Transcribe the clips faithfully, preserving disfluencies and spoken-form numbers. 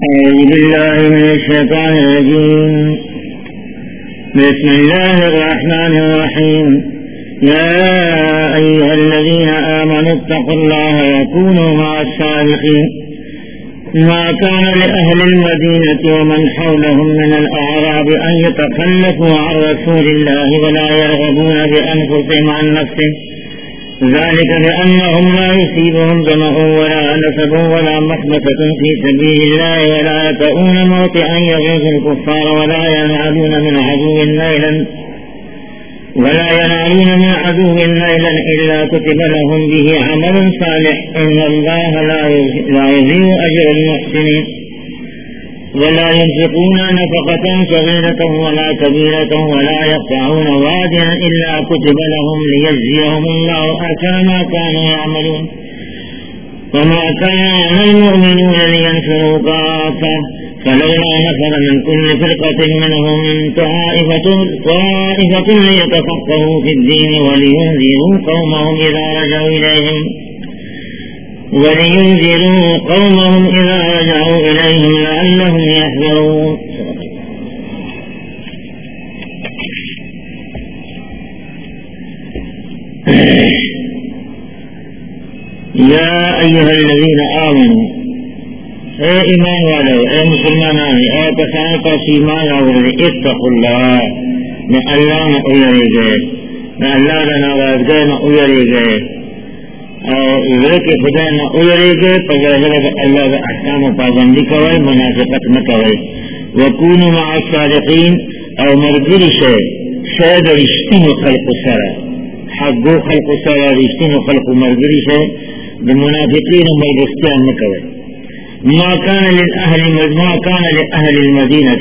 أعوذ بالله من الشيطان الرجيم. بسم الله الرحمن الرحيم. يا أيها الذين آمنوا اتقوا الله وكونوا مع الصادقين. ما كان لأهل المدينة ومن حولهم من الأعراب أن يتخلفوا عن رسول الله ولا يرغبون بأنفسهم عن نفسه، ذلك بأنهم لا يصيبهم ظمأ ولا نصب ولا مخمصة في سبيل الله ولا يطؤون موطئا يغيظ الكفار ولا ينالون من عدو نيلا ولا ينالون من عدو نيلا إلا كتب لهم به عمل صالح إن الله لا يضيع أجر المحسنين. ولا ينفقون نفقة صغيرة ولا كبيرة ولا يقطعون واديا إلا كتب لهم ليجزيهم الله أحسن ما كانوا يعملون. وما كان المؤمنون لينفروا كافة فلولا نفر من كل فرقة منهم طائفة طائفة ليتفقهوا في الدين ولينذروا قومهم إذا رجعوا إليهم ولينذروا قومهم إذا رجعوا إليهم لعلهم يحذرون. يا أيها الذين آمنوا، اے ایمان والو، اے مسلمانان، اے کسان کا ایمان آورے، اتقوا اللہ، میں اللہ میں اویرے گئے، میں اللہ کا نواز گئے، میں اویرے گئے اور ذکر خدا نہ اویرے گئے، پجاہر اللہ کا احکام و پابندی کوئے، منافقت نہ کوئے. وکونوا مع الصادقین، اور مرگری شے شاید رشتین خلق سرا، حق خلق سرا رشتین خلق مرگری شے، منافقین مرگستیان نہ کوئے. ما كان للأهل ما كان لأهل المدينة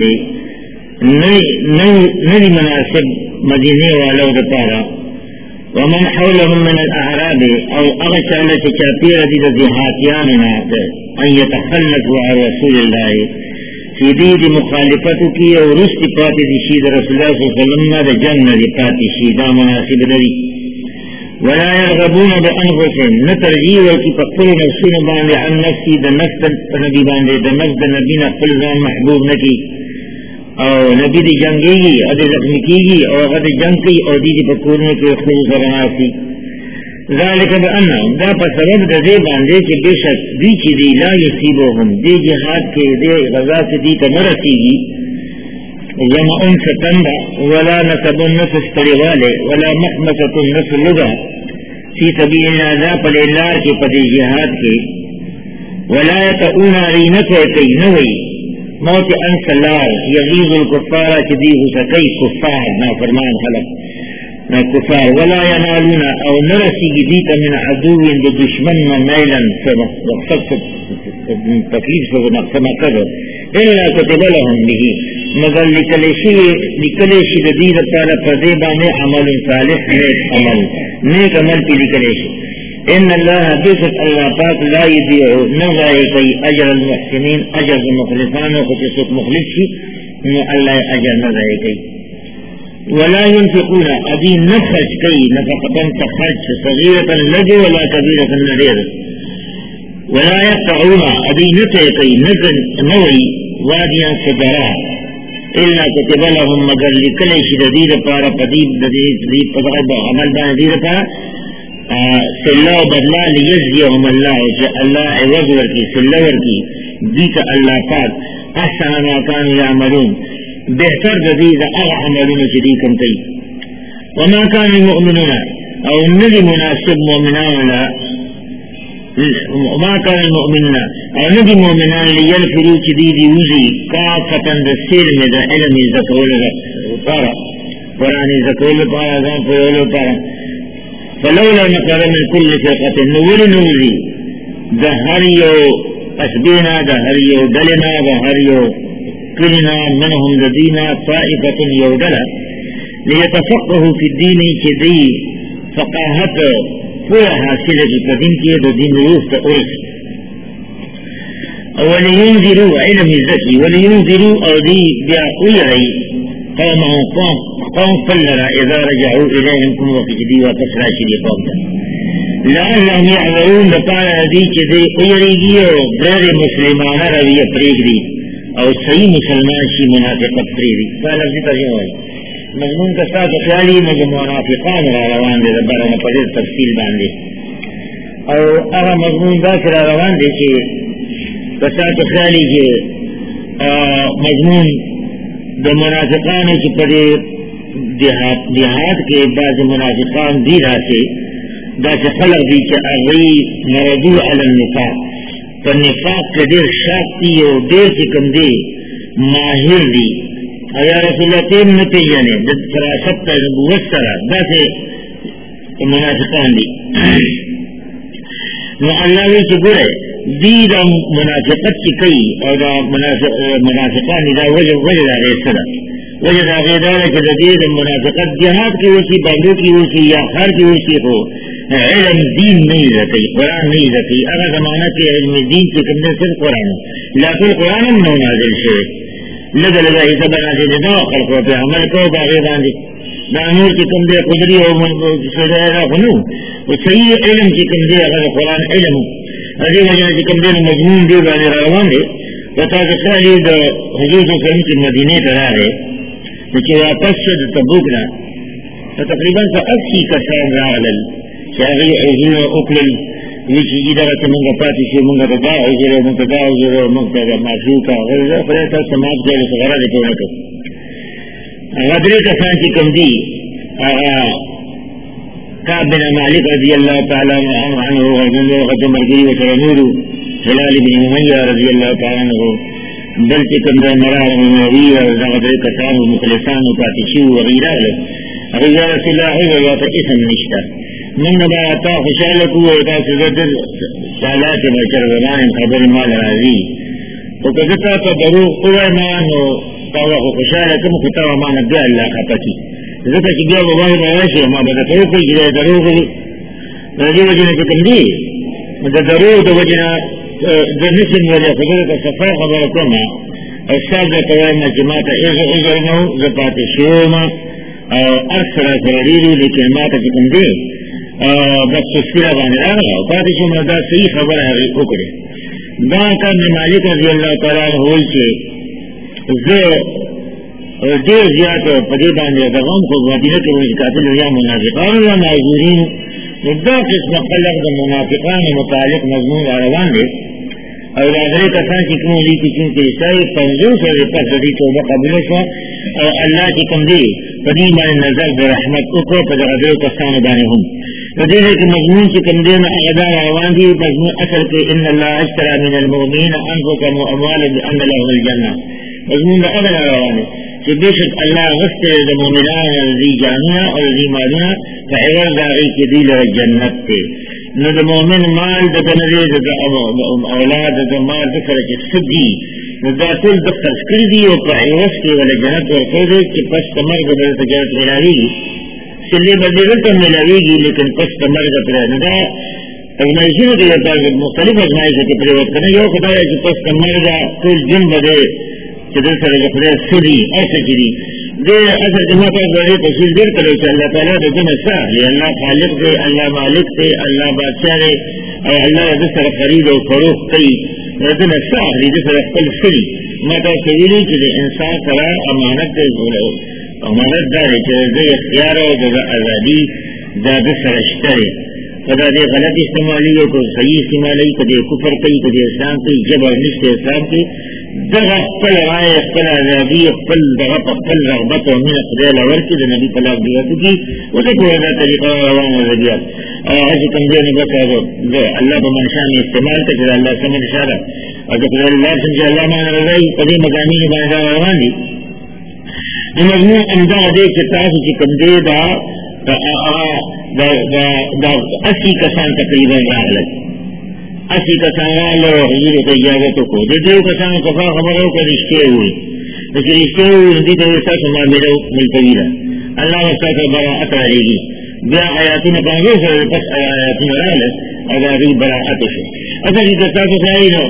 نري مناسب مدينة ولو دطارا ومن حولهم من الأعراب أو أغشى التي كثيرة دي ذهاتياننا أن يتخلفوا عن رسول الله في دي مخالفتك ورست پاتي دي شيد رسول الله صلى الله عليه وسلم دا جنة دي پاتي شيدا مناسب دي. ولا يرغبون بأنفسهم، نترجيه وكي فقل نفسين باندي عن نفسي دا نفس نبي باندي دا نفس دا نبي نقل ذان محبوب نكي او نبي دي جنگيگي او دي زخمكيگي او غد جنگي او دي دي بكورنے کے خلوص رناسی. ذلك بأنهم دا پسبب دا دي باندي كي بشك دي كي دي لا يصيبهم دي جهاد كي دي غزا كي دي تمرسيگي جمع انس تندہ ولا نسب النفس پریوالے ولا محمسة النفس لگا فی سبیل اللہ پل اللہ کے پدی جہاد کے ولا یتعون رینت کئی نوئی موت انس اللہ یغیظ الکفار چدی ہو سکی کفار نافرمان خلق نا کفار ولا ینالون او نرسی دیتا من عدو دشمن نیلا وقصد تکلیف سے نقصنا کر الا کتب لهم به مگر لکلیشی لکلیشی دید تعالی فضیبانے عمل صالح نیک عمل نیک عمل کی لکلیشی. ان اللہ بسط اللہ پاک لا یضیع نضائع کئی اجر المحسنین اجر المخلصان وخصوص مخلص کی اللہ اجر نضائع کئی. ولا ينفقون ابھی نخرج کئی نفقتا تخرج صغیرتا لجو ولا کبیرتا ندیر. ولا يقطعون ابھی نتے کئی نزن نوئی وادیاں سے درا الا كتب لهم مگر لکلے شدید پارا پدیب دید دید پدغب عمل بان دید پارا سلہ و بدلا لیجزیهم اللہ جا اللہ عوض ورکی سلہ ورکی دیتا اللہ پاک احسن ما كانوا يعملون بہتر دید اغا عملون شدیکم تی. وما كان المؤمنون او نلی مناسب مؤمنان ما كان المؤمنون او ندی مومنان لیلفرو چدیدی وزی کافتن دا سلم دا علمی زکول پارا قرآنی زکول پارا زان پرولو پارا فلولا نقر من كل فرقة نول نوزی دا هریو اسبینا دا هریو دلنا دا هریو کلنا منهم دا دینا طائفة یودلا لیتفقهو فی الدین چدی فقاہت پورا حاصل کی قدیم کی دا دین روح تا ارس. ولينذروا علم الزكي ولينذروا أودي بأقويري قومهم قوم قوم فلنا إذا رجعوا إليهم كم وفجدي وتسرى شدي قومنا لعلهم يحذرون لپاره دې چې دې ویریږي او غیر مسلمانه رویه پرېږدي او صحیح مسلمان شي منافقت پرېږدي. دا لفظي ترجمه وایي. مضمون که ستاسو خیالي نو د منافقانو را روان دی د بره نه په ډېر تفصیل باندې، او هغه مضمون داسې را روان دی چې که ستاسو خیالي چې مضمون د منافقانو چې په دې دیہات دیہات کې بعض منافقان دي راسي داسې خلق دي چې هغوی مردو علی النفاق په نفاق کې ډېر شاک دي او ډېر چې کوم دي ماهر دي. او یا رسول الله ته نه پېژنې د فراست د نبوت سره داسې منافقان دي. نو الله وایي چې ګوره دی دا منافقت چې کوي او دا منافقان دي دا وجه وجه د هغې څه ده؟ وجه د هغې دا ده چې د دې د منافقت جهاد کې اوسي، بانډو کې اوسي، یا ښار کې اوسي، خو علم دین نه یې زده کوي، قرآن نه یې زده کوي. هغه زمانه کې علم دین چې کوم دی صرف قرآن و، لا ټول قرآن هم نه و نازل شوی، لږه لږه حصه به نازل دی. دا خلکو پرې عمل کوو په هغې باندې. دا نور چې کوم دی قدري او دا خو نه و، خو صحیح علم چې کوم دی هغه د قرآن علم و. دې وجه نه چې کوم دی نو مضمون دې باندې را روان دی. و تاسو خیال یې د حضور صلی الله علیه وسلم چې مدینې ته راغی نو چې واپس شو د تبوک نه نو تقریبا په اسی کسان راغلل چې هغوی عذرونه وکړل، وایي چې دغسې مونږ پاتې شو، مونږ ته دا عذر و مونږ ته دا عذر و مونږ ته دا معفو کا غره خدای تاسو معاف کړئ چې غره دې ټول کړو. هغه درې کسان چې کوم دي هغه کعب بن مالک رضی الله تعالی عنه غزنه غته مرګي وسره نورو هلال بن امیہ رضی الله تعالی عنه بل چې کوم د مرار نبی او هغه درې کسان مخلصان او پاتې شي وغیره له هغه یا رسول الله هغه وته اسم نشته من با تا خوشاله کو دا چې د سالات بچر زمان خبر مال راځي او کله ته درو قوه ما نو تا خوشاله کوم خو تا ما نه دی الله خپکی ځکه چې بیا به وایي راشي ما به ته کوی چې درو غوي د دې وجه نه کوم دی د درو د وجه نه د نسیم ولا خبره ته صفه خبره کوم او صاحب ته وایم چې ما ته ایزه ایزه نو زپاتې شوم او اکثر ضروري لیکن ما ته کوم دی بس سفیره باندې راغله او پاتې شوم دا صحیح خبره هغې وکړې. دا کار مالک رضی الله تعالی عنه وایي چې زه ډېر زیات په دې باندې دغه هم خو مدینه کې وایي کاتل یا منافقان یا معذورین نو دا قسمه خلق د منافقانو متعلق مضمون را روان دی او دا درې کسان چې کوم دي چې چونکې عیسایي پنځوس ورځې پس د دې توبه قبوله شوه او الله چې کوم دی په دې باندې نظر د رحمت وکړو په دغه درې کسانو باندې هم د دې کې مضمون چې کوم دی نو هغه دا روان دي مضمون اصل کې ان الله اشترى من المؤمنین انفسهم واموالهم بان لهم الجنه مضمون دا هغه روان دی چې بېشک الله غوښتې د مؤمنانو د دې جانونه او د دې مالونه په عوض د هغې کې دوی لره جنت دی. نو د مؤمن مال د ده نه دی د اولاد د مال د سره چې څه دي نو دا ټول د خرڅ کړي دي او په عوض کې ولې جنت ورکړی دی چې پس د مرګه به درته جنت ملاوېږي سلې به دې دلته ملاوېږي لیکن پس د مرګه پرې نو دا ازمایښتونه دي ورته مختلف ازمایښت کې پرېوت که نه یو خو دا دی چې پس د مرګه ټول جن به دی چې دل سره د خدای څه دي او څه چې دي دې اصل کې ما تاسو باندې تفصیل ډېر کړی چې الله تعالی د دې نه څه اخلي الله خالق دی الله مالک دی الله بادشاه دی او الله د سره خرید او فروخت کوي د دې نه څه اخلي د سره خپل څه دي ما تاسو ویلي چې د انسان سره امانت دی امانت دا دی چې د اختیار او د ازادي دا د سره شته دی که دا دې غلط استعمالي او که صحیح استعمالي که دې کفر کوي که دې اسلام کوي جبر نشته اسلام کې دغه خپل رای خپل ازادي خپل دغه په خپل رغبت او مینه خدای له ورکړي د نبي په لاس بیعت وکړي ورته کومه دا طریقه روانه ده بیا او هغه کوم دی نه بکه ده الله په منشا نه استعمال ته چې الله سمه اشاره او که الله څنګه الله باندې راځي په دې مضامین باندې روان دي نو مضمون همدغه دی چې تاسو چې کوم دی دا دا دا دا اسی کسان تقریبا راغلل اسی کسان راغلو حضور ته اجازت وکړو د دېو کسانو کفا خبره وکړه رښتیا ووایي نو چې رښتیا ووایي دې ته ستاسو معامله ملتوي ده الله به ستاسو براعت رالېږي بیا آیاتونه پنځوس ورځې پس آیاتونه راغلل او د هغوی براعت وشو اصل چې که تاسو خیالي نو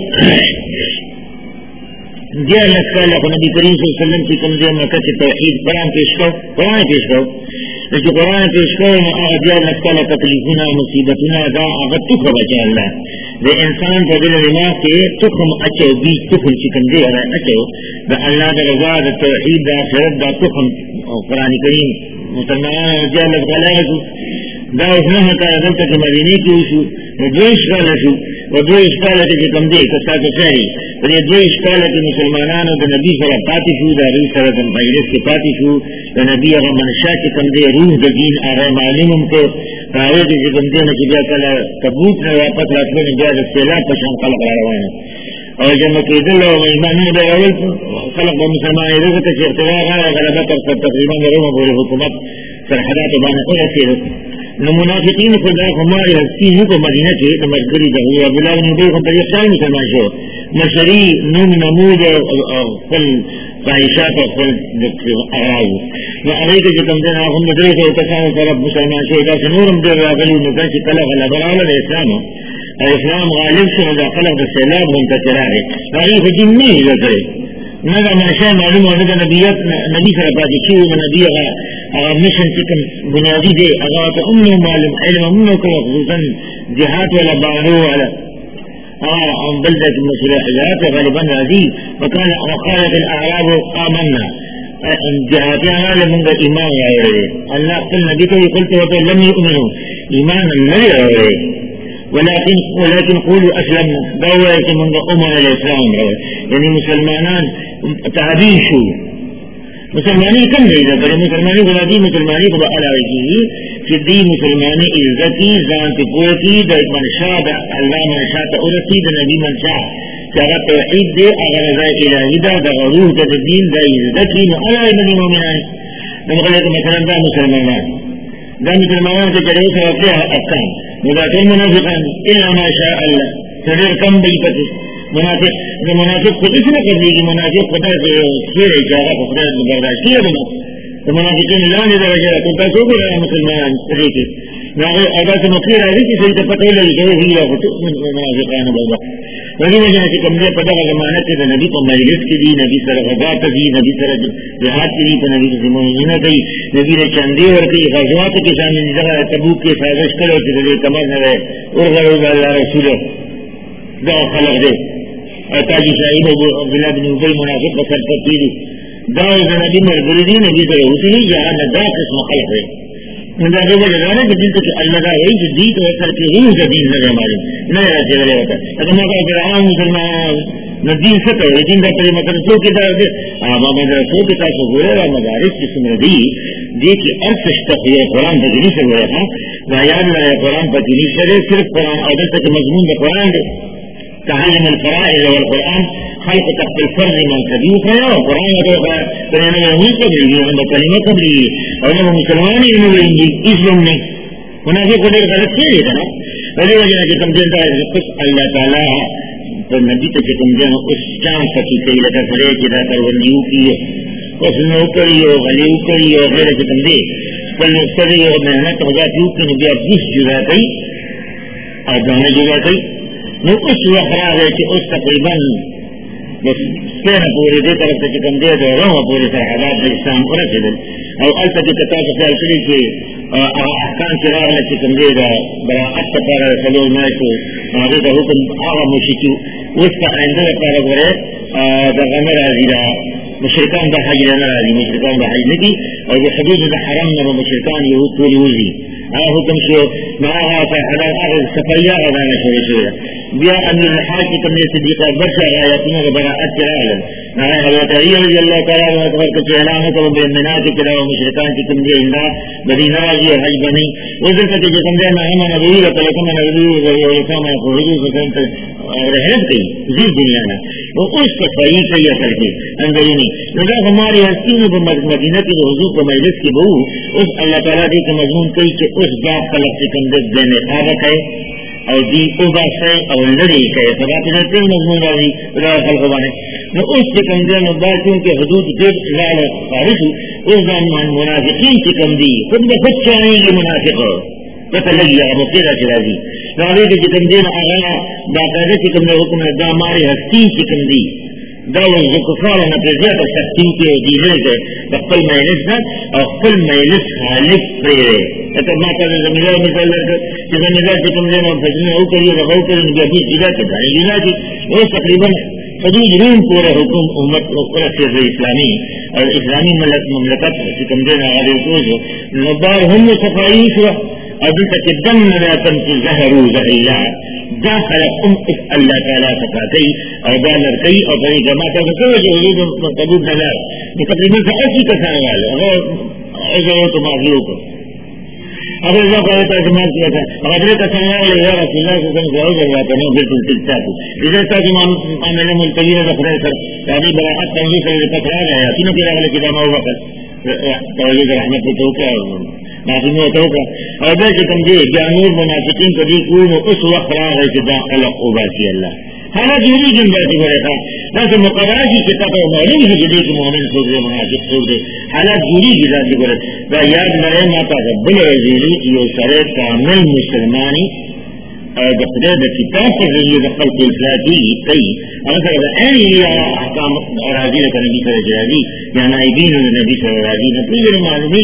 دیارلس کاله خو نبي کریم صلی الله علیه وسلم چې کوم دی مکه کې توحید قرآن پېښ کړو قرآن پېښ کړو لیکن قرآن پیش کرو نہ آغا دیار نفکال تکلیفنا مصیبتنا دا آغا تکھ بچا اللہ دے انسان تا دل دماغ کے تکھم اچھو بیج تکھم چکن دے رہا اچھو دا اللہ دا رضا دا توحید دا خیرت دا تکھم قرآن کریم مسلمان رضی اللہ تعالیٰ رسو دا اسنہ کا دلتا کہ مدینے کی اسو دویش کالا شو و دویش کالا کی کم دے کساتو سہی و یہ دویش کالا کی مسلمانانو دا نبی سر پاتی شو دا روح سر دا مجلس کی پاتی شو دا نبی اغا منشا کی کم دے روح دا دین آغا معلوم کو راوی کی کم دے نکی بیا کالا تبوت نے واپس راتلو نے بیا دا سیلاب پشان خلق روانا اور جب مکیدل و ایمانان دا اول خلق با مسلمان ایدو کتا چی اختراغا غلبت اکتر تقریبا روح بولی حکومت سرحدات بانا خود اسی نو منافقین خدا ہمارے ہستی ہوں کو مدینہ کے تو مشکری دا ہوا بلا نبی کو پر یقین مسلمان شو مشری نم نمود فل فائشات و فل اغراض نو اغیر کے جتم دینا ہم ندرے سے اتسان طرف مسلمان شو دا سنورم دیر راغلی نکن چی قلق الابرال الاسلام الاسلام غالب سے رضا قلق دا سیلاب ہم تچرا ہے غالب خجیم نہیں لکرے نگا منشاء معلوم ہے نگا نبیت نبی سر پاتی شیو من نبی اغا اغا مشن چکن بنیادی دے اغا تا امنو معلوم علم امنو کو خصوصا جہات والا بانو والا اغا ام بلدت مسئلہ حجات غالبا راضی وکان وقالت الاعراب آمنا جہات اغا منگا ایمان آئے رہے اللہ قل نبی تو قلت وقت لم یؤمنو ایمان نہیں رہے ولكن ولكن قولوا اسلمنا دعوة من امم الاسلام يعني مسلمانان تعبين شو مسلماني كم ده اذا قال مسلماني غلادي مسلماني قبا على وجهه في دي مسلماني عزتي ذات قوتي ده من شاء الله من شاء تورثي ده نبي من شاء جاء توحيد ده اگر ذات الهي ده ده روح ده دين ده عزتي على من المؤمنين نقول مثلا ده مسلمانان ده مسلمانان تجري فيها احكام وذات المنافقان إلا ما شاء الله تدير كم بيبته منافق المنافق قد اسمه قد يجي منافق قد سير إجارة قد برداشية بنا المنافقين الآن درجة كنت أسوق إلى مسلمان ريكي نعم أداة مقير عليك سيتفتح إلى الجوه هي وتؤمن المنافقان بالله ولی وجہ سے کم دے پتہ زمانت ہے نبی کو مجلس کی دی نبی سر غزات کی نبی سر جہاد کی دی نبی سے مومنہ کی نبی نے چندی اور کی غزوات کے سامنے جگہ تبوک کی سازش کرو کہ کمر نہ رہے اور غرض اللہ رسول دا خلق دے اتاجی شاہد ابو عبداللہ بن ابی منافق بسر تفصیل دا نبی مرغردی نبی سے ہوتی جہاں دا قسم خلق ہے من ذا جبل جانا کہ جن کو اللہ کا ہے جو دی تو اثر کے روح کا دین نہ ہمارے نہ ایسے لے ہوتا اگر میں کہ عام مسلمان ندین سے تو دین کا پر مطلب تو کہ دا اب میں دا تو کہ تاسو ګورئ مدارس کی سمردی دی کہ ارث تخیه قرآن د دې سره وایي دا یاد نه قرآن په دې سره صرف قرآن او د مضمون د قرآن دی تعلم الفرائض والقرآن خلق تحت الفرد من كبير فيا قرآن يقول فأنا هو قبلي عند كلمة قبلي أنا مسلماني إنه ينجي إسلامي هنا في قدر غلط كيري كنا فلي وجهنا كم جنتا قص الله تعالى فالنبي تكم جنه قص كان فكي كي لك فريق إذا ترونيو كيه قص نوكريو غليو كريو غير كم دي فالنستريو مهنة وذات يمكن بيابديش جذاتي أدانا جذاتي نو اس وقت ہے کہ اس تقریباً سپین پوری دی طرف سے چکم دے دو روح پوری سرحدات دا اسلام رسل او التا کی کتاب خیال کری کہ احکام چراغ لے چکم دے دا براعت پارا سلول مائشو آگے دا حکم آغا موشیکی اس کا آئندہ پارا گرے دا غمر آزی دا مشرکان دا حج لینا راضی مشرکان دا حج نکی اور وہ حدود دا حرم نبا مشرکان یہود کولی وزی آغا حکم شو معاها سرحدات آغا سفریہ غدانا شوری شوری بیا امیر الحاج کی تمہیں صدیق اکبر سے آیاتوں کا براعت چلا ہے نہ حضرت علی رضی اللہ تعالیٰ عنہ اکبر کے اعلان کو بینات کے علاوہ مشرکان کی تمہیں اندہ مدینہ راضی اور حج بنی اس دن تک جو سمجھا نہ ہم نبی کا تلقم نبی اور اسلام کو حضور سے رہت گئی زیر دنیا میں وہ اس کا صحیح سے یہ کر کے اندرونی لگا ہماری ہستی میں مدینہ کی حضور کو مجلس کی بہو اس اللہ تعالیٰ دی کا مضمون کئی کہ اس ذات کا لفظ کندر دینے ثابت ہے اور دی کو باسے اور لڑی کہ فقط نے تین مضمون راضی بلا خلق بنے نو اس کے کم دے مبارکوں کے حدود جب لال خارج اس زمان منافقین کی کم دی خود بخود چاہیں گے منافق پتہ لگی اب تیرا چلا دی راوی کے کم دین آغا باقاعدہ کی کم دے حکم دا ہماری ہستی کی کم دی داول الكفار نتزيات الشخصين في دينيك فقل ميلسنا أو قل ميلس خالف فريري أتى ما كان زميلات مثل زميلات كم زينا وفجرين أو كريم أو كريم جابير جلاتك يعني جلاتي ويس تقريبا حدود روم پورے حکم امت اخرى الاسلامی اور اسلامی مملکت کم دینا غالب توجو نبار هم صفائی شو ابل تقدم نلاتن في زهرو زهريا داخل ام الله تعالى صفاتي او دالر كي او طريقة ما كان توجو حدود مقبول نلات تقريبا فأسي كسان غالب اذا وطو معذلوكم اگر اللہ کا ہوتا اعتماد کیا تھا اگر کا سنگار لے یا رسول اللہ صلی اللہ علیہ وسلم سے ہو جاتا نہیں بالکل تلچاتی ادھر تھا کہ معاملے ملتوی ہے دفرے سر یعنی براحت تنظیم سے پکڑا گیا تینوں کے اگلے کتاب ہوا کر توجہ رحمت کو توقع معصوم و توقع اور دیکھ کم جی جانور منافقین کو دی کوئی اس وقت رہا ہے کہ دا خلق عباسی اللہ حالات یوری جن بیٹی بڑے تھا لیکن مقرراتی کتاب معلوم ہے کہ دیکھ مومن سوچ دے منافق سوچ دے حالات یوری جدا سی بڑے دا یاد مرے ماتا رب العزیزی یہ سرے کامل مسلمانی اور دخلے دا کتاب پر ذریعے دخل کے اصلاحی کئی اگر دا این یہ احکام راضی رکھا نبی صلی اللہ علیہ وسلم یا نائبین نبی صلی اللہ علیہ وسلم نبی صلی معلومی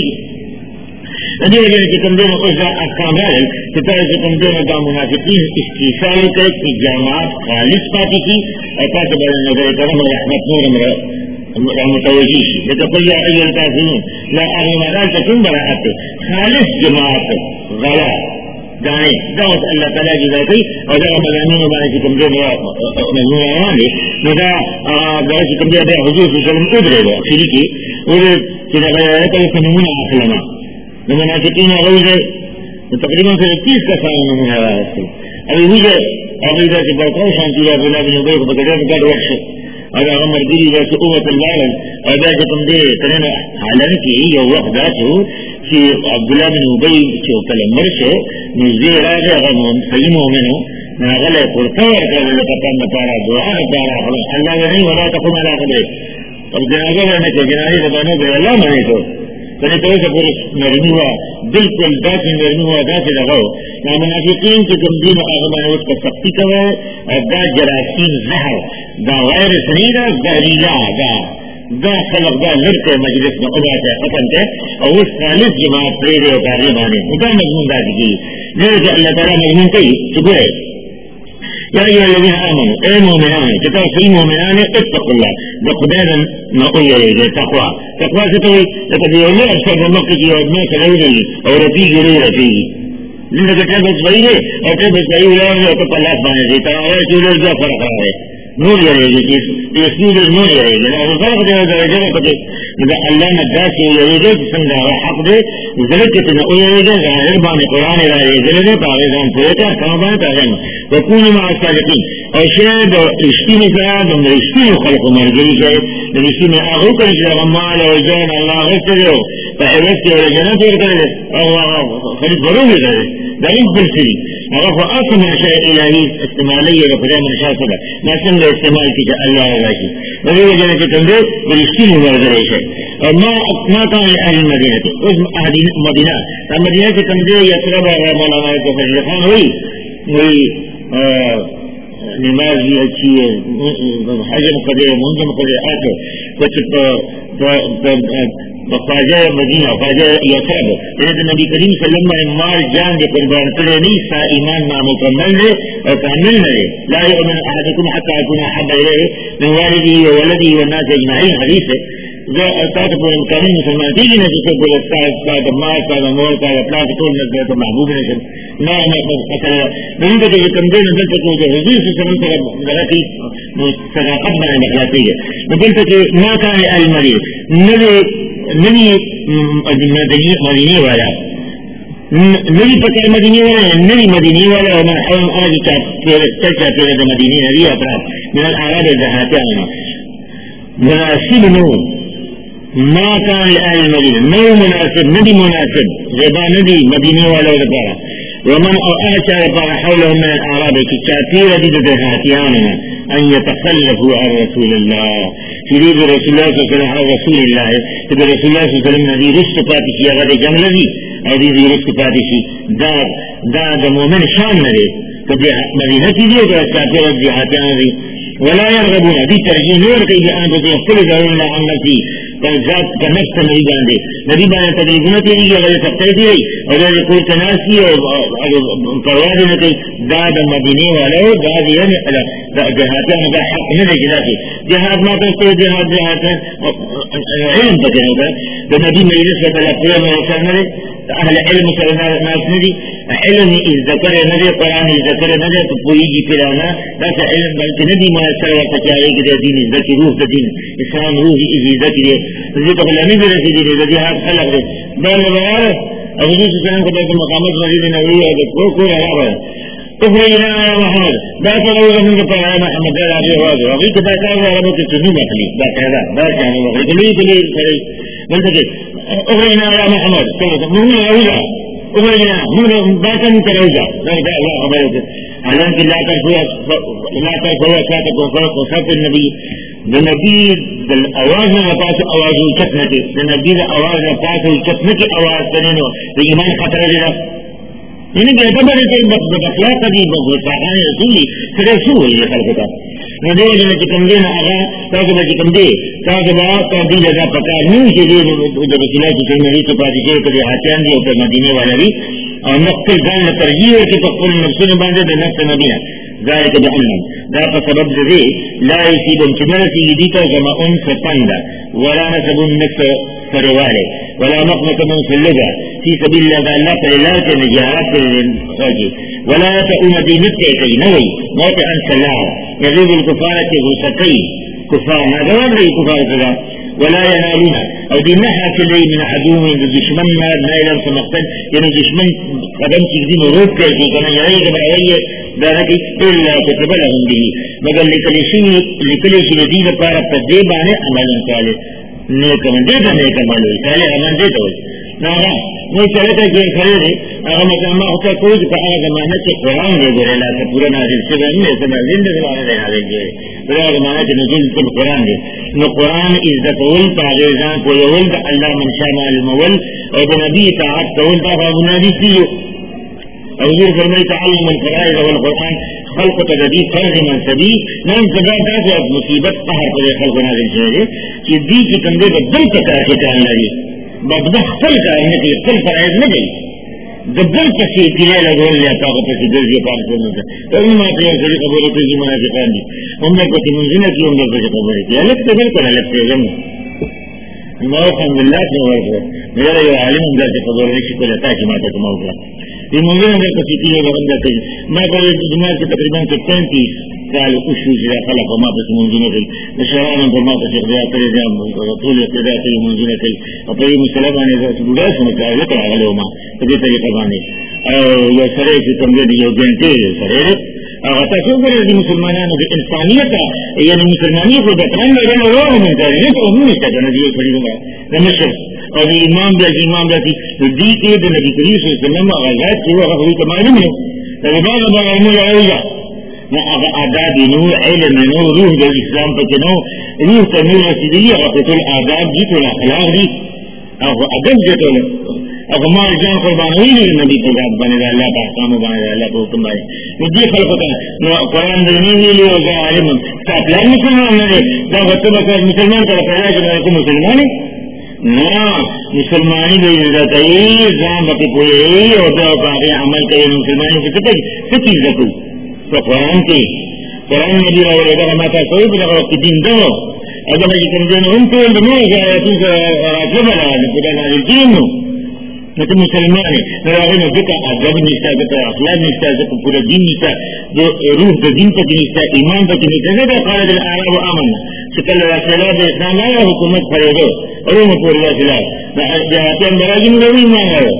ندی وجہ کہ تم دونوں اس احکام ہے کہ طرح سے تم دونوں کا منافقین استیصال کے کی جامعات خالص پاتی تھی اور پاس بڑے نظر کرم رحمت نور متوجی شی لیکن قل یا ایوہ الکافرون لا اہل مدال تکن براحت خالص جماعت غلا جانے دعوت اللہ تعالیٰ کی ذاتی اور دا مضامین بانے کی تم دونوں مضمون آوان دے ندا دا کی تم دونوں حضور صلی اللہ علیہ وسلم ادرے دو اخیری کی ادھر کہ دا غیر آیتا اس نمون آخلنا منافقین غوزے تقریباً سے تیس کا سال نمونہ رہا ہے ابھی مجھے ابھی ادھر سے بڑھتا ہوں شانتی اللہ بلا بن عبید کو بکڑے بکڑ وقت اگر ہم مردیری جیسے قوت البالن اور جیسے تم دے کرنا حالن کی یہ وقت دات ہو کہ عبداللہ بن عبید کے کلمر سے نزدیر آگے اگر صحیح مومن ہو ناغلے پرتور کر لکتن نتارا دعا نتارا اللہ نہیں ولا تقوم علا قدرے اب جنازہ بنے کے جنازی زبانوں کے اللہ منے تو پہلے تو سے پورے نرمی ہوا بالکل دس نرمی ہوا دس لگاؤ نہ منافقین کے گمدین اغمان اس کا سختی کرو اور دا جراثیم زہر دا غیر سنیدہ زہریلا دا دا خلق دا لڑکے مجلس میں خدا سے ختم کے اور اس خالص جماعت پریرے اور کارے بانے خدا مضمون دا کی میرے کہ اللہ تعالیٰ مضمون کئی شکر ہے یا ایوہ الذین آمنوا اے مومنان کتا صحیح مومنان اتقوا اللہ بخدانا نقوی ہے تقوی تقوی سے تو لیکن یہ اللہ اکثر بمکہ کی اور میں سلائی رہی اور رفی گرے رفی جن کا کیا بس وہی ہے اور کیا بس وہی ہوا ہے تو پلاس بانے دیتا ہے چولر جو فرق رہا ہے نور یہ رہے گی یہ سور نور یہ رہے گی اور فرق دے گا جگہ پتے جب اللہ نے دا سے یہ رہے گی سنگا حق دے ذلك تنقل ظاهر بان القرآن إلى ذلك تعرضان فوتا كما تعلم وكونوا مع الصادقين أشهد اشتين فهذا من اشتين خلق مرجعي شيء من اشتين أغوك الإسلام مال وجان الله غسره فحبست ولا جنات وكذا الله خلق ضروري ذلك ذلك بالسري أغفى أصلا شيء إلهي استمالية وفلا من شاصلة ما سمى استمال كجاء الله وغاشي وذي وجنة تنظر بالاشتين مرجعي شيء ما ما كان لأهل المدينة اسم أهل المدينة المدينة تنظر يسرب مولانا يتفجر خان وي وي نماز بھی اچھی ہے حجم قدر منظم قدر آتے کچھ خواجہ مدینہ خواجہ یسرب لیکن نبی کریم صلی اللہ علیہ وسلم مال جان کے قربان کرے نہیں سا ایمان نامکمل ہے اور کامل ہے لا یؤمن احدکم حتی یکون احب الیہ من والده وولده والناس اجمعین حدیث ہے جو استاد پر کامل مسلمان تھی نہ جسے بولے استاد مال استاد مول کا اطلاع تو نظر تو محبوب نہیں نہ نہ اصل نہیں تو یہ کمزور نظر تو جو حضور صلی اللہ علیہ وسلم غلطی صداقت میں نکلتی ہے لیکن کہ ما كان المريض نبی نبی مدینہ والا نبی پکڑ مدینہ والا نبی مدینہ والا اور ہم آج چرچا تیرے مدینہ نبی اپراد من الاعراب الزهاتان مناسب نو ما كان لأهل المدينة نو مناسب ندي مناسب غبا ندي مدينة ولا غبارة ومن أعشى غبارة حولهم من الأعراب كتاتير دي دهاتياننا أن يتخلفوا عن رسول الله تريد رسول الله صلى الله عليه وسلم عن رسول الله تريد رسول الله صلى الله عليه وسلم نبي رسك فاتشي أغد جمل دي أو دي رسك فاتشي دا دا دا مؤمن شان نري مدینہ کیجیے تو چاہتے وقت دیہاتیاں دی ولا يرغبون ابھی ترجیح نہیں اور کئی جہاں تو اختل ضرور نہ عمل کی ذات کا نفس نہیں باندھے نبی باندھے تکلیف نہ کی اگر سکتے تھی اور اگر کوئی تناسی اور پرواہ نہ کی داد مدینے والے داد یعنی دیہاتیاں کا حق نہ دے جاتی دیہات میں تو دیہات دیہات علم پتہ ہوگا تو نبی مجلس کا تلقی میں اثر نہ اہل علم مسلمان ناس ندی علم از ذکر ندی قرآن از ذکر ندی تو پوری جی پھرانا ایسا علم بلکہ ندی مائسر وقت چاہے کہ دین از ذکر روح دین اسلام روح از ذکر ہے تو غلامی بھی رسی دی رضی حق خلق دے بہن بغار ابو جیس السلام کو بیت المقامت مجید نبی ہے کو کو رہا ہے اخرجنا يا محمد لا تغير من قرآن محمد لا عليه واضح وغيك باتا وربك تنوم أخلي باتا هذا باتا يعني وغيك ليه تليه تليه قلت اخرجنا يا محمد من روجة اخرجنا من باتا متروجة لا إله الله خبرك علامك لا ترفوا لا ترفوا ساتكم فوق وصف النبي النبي الأواز نفاس أواز الكتنة النبي الأواز نفاس الكتنة أواز تنينو الإيمان خطر جدا یعنی کہ اعتبار ہے کہ بخلاق دی بخلاقان رسولی پھر رسول یہ خلق ہوتا ندیو جنہ چکم دے نا آغا تاکہ با چکم دے تاکہ با تابدیل ادا پکار نہیں کہ دے جب رسولہ چکم نبی تو پاتی شیر کدے حاتیان دی اوپر مدینے والا بھی اور نقل گان ترجیح ہے کہ تقل نفسون باندے دے نفس نبینا ذالک بأنم ذاک سبب دے لا يسیبن چنرسی دیتا زما ان ستندا ولا نسبن نفس فرواله ولا مقمة من سلجة في سبيل الله لا فلله كنجاهات الخاجي ولا تقوم دينته كي نوي موطئا سلاح يغيب الكفارة غلقتي كفار ما دوام لي كفار سلاح ولا ينالون او دينها كلي من عدو من دشمن ما نائلا سمقتل يعني دشمن قدم تقديم روب كي كما يعيق برعوية ذلك إلا كتب لهم به مگر لكل شيء لدين قارب تديبانه عمل صالح نیک من دیتا نیک عمل ہوئی صالح عمل دیتا ہوئی نارا نہیں چلتا کہ کھڑے رہے اگر مقامہ ہوتا کوئی کہ کہا زمانہ سے قرآن دے دے رہا تھا پورا نازل سے نہیں ایسا نازل دے زمانہ دے نازل دے پورا زمانہ سے نزول کل قرآن دے نو قرآن عزت اول تاغیزان کو یول دا اللہ من شاء المول اور بنبی تعاق تول دا فابنادی کیو حضور فرمائی تعلم الفرائض والقرآن خلق تجدید فرض منصبی نام سبا دا مصیبت قہر پر خلق نازل شہرے کہ دی کی کندے بدل تکار کے چاہن لگی بدبخ خل کا ہے کہ خل فرائض نہ گئی دبل کسی تیرے لگول لیا طاقت سے دل کے پار کرنا تھا تو ان میں سے خبر ہوتی ہے منافقان دی ان میں کو منزلہ کی ان میں خبر ہے کہ الگ سے بالکل الگ سے جن ما الحمد لله سے ورثہ میرا یہ عالم ان سے خبر ہے کہ کوئی عطا کی ماتا کو موقع یہ منزلہ میں کسی تیرے لگن جاتے میں پر دنیا کے تقریبا پینتیس سال اشو سے خلق ما بس منزلہ کی مشاوران پر ما سے خدا کرے جام رسول خدا کے منزلہ کی اور یہ مسلمان ہے جو بڑا سمجھا ہے کہ علماء ما یہ طریقہ بانے اور یہ سرے کی تمجے جو جنتے سرے اور تاسو پر دي مسلمانانو د انسانیت یعنی مسلمانیت کو بتانا ہے نو وہ نہیں ہے تو ہم نہیں کہنا یہ صحیح ہے نمشر اور امام بھی امام بھی دی کے د نبی کریم صلی اللہ علیہ وسلم غزات کو هو تمام ہے فبعض بعض العلماء نا آداب نو علم نو روح د اسلام په نو روح ته نو رسیدلی او ټول آداب دي ټول اخلاق دي او ادب دي ټول اب ہمارے جان قربان ہوئی نہیں نبی کو بات بنے گا اللہ کا احکام بنے گا اللہ کو حکم بنے وہ یہ خلق ہوتا ہے قرآن دینے کے لیے ہوگا عالم ساتھ لائن مسلمان نے جب بچوں بچہ مسلمان کا پہلا کہ میرے کو مسلمان ہے نا مسلمانی بھی عزت ہے جان بتی پورے اور جو باقی عمل کرے مسلمانی سے کتنے کتنی عزت ہو تو قرآن کی قرآن میں بھی رہے گا ہمارا کوئی بھی لگا کہ دین دو اگر میں کم دین ان کو نہیں جائے تو راجہ بنا خدا نازل دین ہو لیکن مسلمان ہے میرا ذکر ادب نشتا ذکر اخلاق نشتا ذکر پورا دین نشتا جو روح کا دین تک نشتا ایمان تک نشتا ذکر قال الاعراب آمنا شکل رسالات اسلام آیا حکومت فرضو اور وہ پورا رسالات جہاتیان براجم لوی ایمان آیا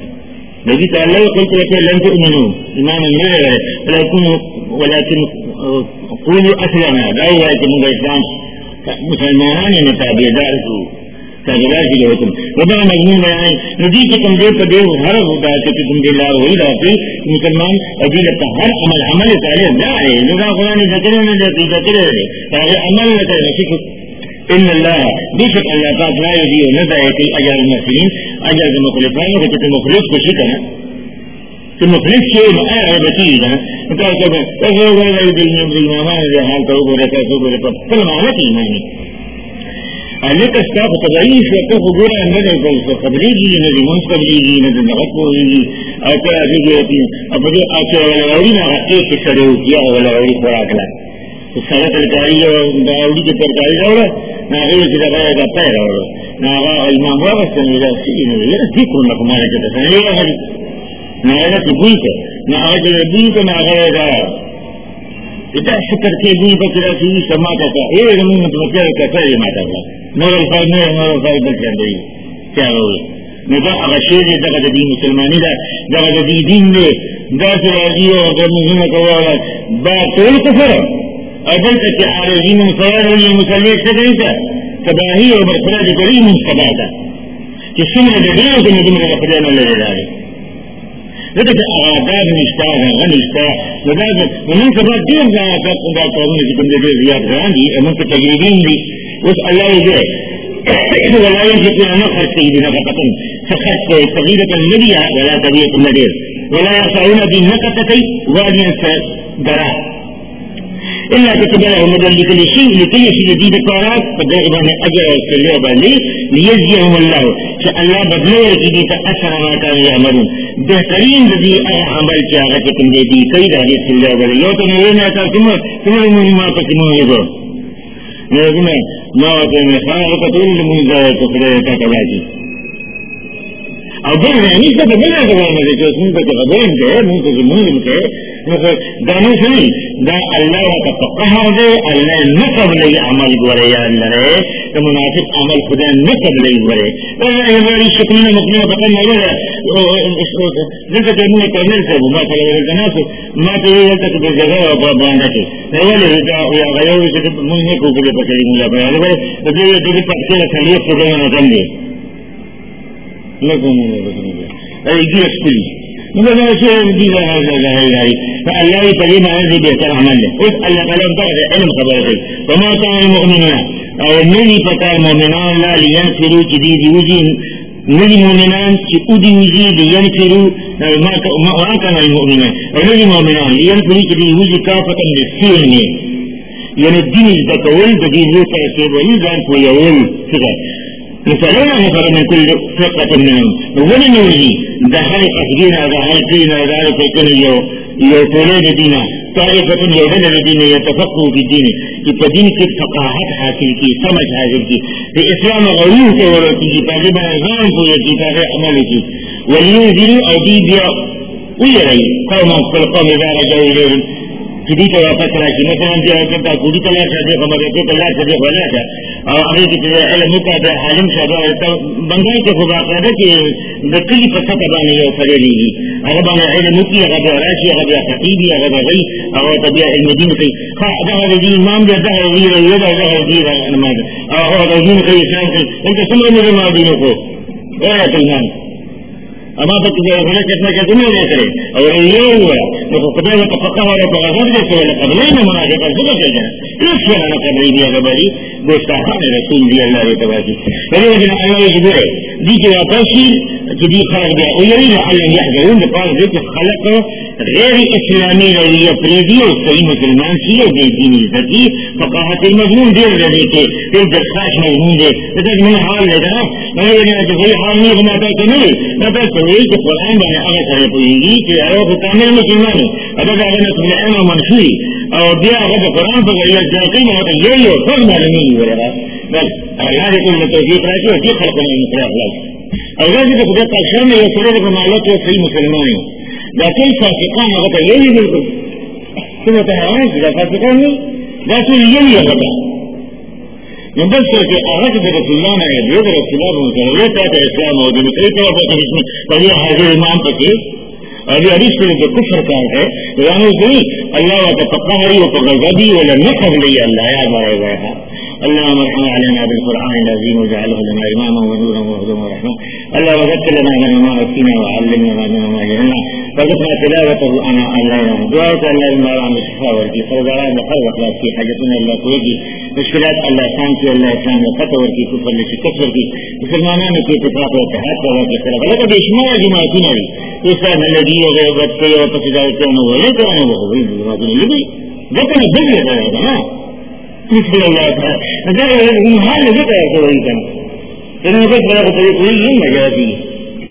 نبی تعالی قلت لك لن تؤمنوا ایمان نہیں ہے لیکن ولكن قولوا اسلمنا دعوا کہ اسلام مسلمانان نے تابعدار کو تابعدار کی حکم وبا مضمون ہے ندی کے کم دے پدے ہر خدا کے تم دے لار ہوئی راتی مسلمان ابھی لگتا ہر عمل عمل صالح نہ ہے لوگا قرآن ذکر میں جاتی ذکر ہے تاکہ عمل نہ کرے شکر ان اللہ بشک اللہ تعالی لا يضيع نزاعه اجر المحسنين اجر المخلصين وجت المخلص کو شکر کہ مخلص کے مقایا بچی گا کہا کہ وہ غیر دل میں بالمامان جو حال تو وہ رکھا تو وہ رکھا کل معنی کی معنی لیکن استاف تبعیش وقت خبورا اندر قبلیگی ندی منس قبلیگی ندی نغط ہوگی آتا آجی ہوتی اب جو آتا ولاوری نا ایک سڑے ہو کیا ولاوری خوراک لا تو سارا ترکاری داوری کی ترکاری روڑا ناغیر کی دقائے کا پیر روڑا ناغا امام وابستان ویدہ سیدی نوی یہ ذکر نکمارا کتا سنگا غری ناغا کی بوئی کا ناغا کی بوئی کا ناغا کا اتا شکر کے بوئی کا کرا سیدی سماتا تا اے رمون متمکر کا ساری ماتا تا نور الفاظ نور نور الفاظ بلکن دی کیا ہوئی نتا اغشیر دی دقا دی مسلمانی دا دقا دی دین دی دا سرازی و اگر مزنہ کوالا با طول کفر اگر تکی عارضی مصور ولی مسلیت سکری تا تباہی و برخراج کری مستباتا کہ سمر دبیو سے ندمر رفضان اللہ داری لیکن آداب نشتا غن نشتا لذلك ومن سبب دیر دا آداب دا قومن کی بندے دیر زیاد غران دی امن کے تجریبین دی اس اللہ جائے ولا يجب أن نخرج بنفقة فخرج صغيرة المدية ولا كبيرة المدير ولا يرفعون بنفقتي واديا فدراء إلا كتب له مدى لكل شيء لكي يشيء دي بكارات فدرغب من أجر والسلوة لي ليجزيهم الله فالله بدلوه كي تأثر ما كانوا يعملون بهترين ذي عمل جاغتكم دي دي سيدة دي السلوة لي لو تنوين أتاكم ثم المهمة تكمون يقول لیکن ما وقت میں خواہ قطول لمنزا تقریر کا تلاجی اور دل رہنی سے تو بنا کروانا دے کہ اس میں تو قبرین کے منتو زمون کے دانو سنی دا اللہ کا فقہ دے اللہ نقب لئی عمل گورے یا اللہ رہے تو مناسب عمل خدا نقب لئی گورے اور یہ شکلین مقنع بطن نظر جنکہ تیمون کرنل سے ما صلی اللہ علیہ وسلم ما تیوی تک دے جگہ باندھا کے اولی یا غیور سے من نے کو کلے پکڑی مولا پر آلے بھائی تو جو یہ دیکھ پکڑی خلیت سے گئے نظر دے لکھوں نے بسنی دے ایگی اسکولی مگر ایسے دی رہا ہے گاری فاللہ کریم عزی بہتر عمل ہے اس اللہ تعالیٰ انتقد علم خبر ہے وما كان المؤمنون اور نہیں پتا مومنان لا لینفرو کی دی دیوزی نہیں مومنان کی ادی وزی لینفرو ما كان المؤمنون اور نہیں مومنان لینفرو کی دیوزی کافتا لسیرنی یعنی دین از دکول بدین لوکا سیبولی دان کو یول فکر فلولا نفر من كل فرقة منهم ولن يوزي دخل قصدين دخل فينا ذلك يكون يوصلون دينا طائفة يوهن دينا يتفقوا في الدين الدين في فقاهة حاصل کی سمجھ حاصل کی في اسلام غلوه كورتي تاکہ بنظام کوئی تاکہ عمل کی ولينذروا أوديبيا ويري قوما فالقوم إذا رجعوا إليهم کدی تو واپس راشی مثلا جو ہے کدی تلا شادی خبر ہے تو اللہ سے ولا ہے اور ابھی کہ علم کا ہے عالم شادی ہے بندے کے خدا کرے کہ بکلی پتہ بنانے ہو سکے نہیں اگر بنا علم کی اگر راشی اگر خطیبی اگر غی اور طبیع علم دین کی خا ده دین امام ده ده وی وی ده ده دین نماز اور دین کی اسلام کی انت سمجھ میں ما دین کو اے ایمان اما تک جو ہے کتنا کہ دنیا میں کرے اور یہ ہوا تو خدا نے تفقہ اور تغذر سے سوال قبلین مناجات ذکر کیا ہے اس سے انا قبلی دیا غبری گستاخان رسول دی اللہ تعالی ولی وجہ اللہ یجبر دی جو واپسی کہ دی خلق دیا اور یہ لعل يحذرون قال ذات خلق غیر اسلامی رویہ پریدی اور صحیح مسلمان سی اور دین الذی فقاہت المضمون دیر رہے کہ ایک درخواست مضمون دے لیکن من حال لگا میں نے تو کوئی حال نہیں بناتا کہ نہیں نہ تو یہ کہ قرآن میں آگے کرے کوئی کہ آیا کامل مسلمان اگر اگر نسل علم منفی اور دیا اگر قرآن پر یہ جاتی ہے تو یہ ہو سب معلوم ہو رہا بس اللہ کے کل توفیق رہتی ہے کہ خلق میں انصراف لائی اگر جو خدا کا شان یہ سورہ کو معلوم ہے صحیح مسلمان ہے لیکن فاسقان اگر یہ بھی بالکل تو وہ ہے کہ فاسقان نہیں لیکن یہ بھی ہے بس کہ آج رسول اللہ نے یہ رسول اللہ نے یہ کہا کہ اسلام اور دین کے طور پر اس میں پہلے حاضر امام تک ابھی حدیث میں جو کفر کا ہے یعنی کہ اللہ کا تقہری و تغضبی ولا نقض لي الله يا بارك الله اللهم ارحم علينا بالقرآن العظيم واجعله لنا اماما ونورا وهدى ورحمة الله وذكر لنا ما نسينا وعلمنا ما جهلنا وذكرنا تلاوته أنا الليل دعاءك الليل ما عم الشفاء والكي فرضاء لقوة لكي حاجتنا الله كويجي مشكلات الله سانتي الله سان وقت وركي كفر لشي كفر كي مسلمانان کی اتفاق و اتحاد کا واقع کرا غلط بشمار جماعتوں نے اسلام الذي وغيبت كي وتجاوز كانوا ولكن انا وهو جماعتوں نے بھی لیکن دل لگا ہے نا بسم اللہ تعالی اگر ہم حال لگا ہے تو وہی کرنا تو ان کو بڑا طریقہ نہیں مجازی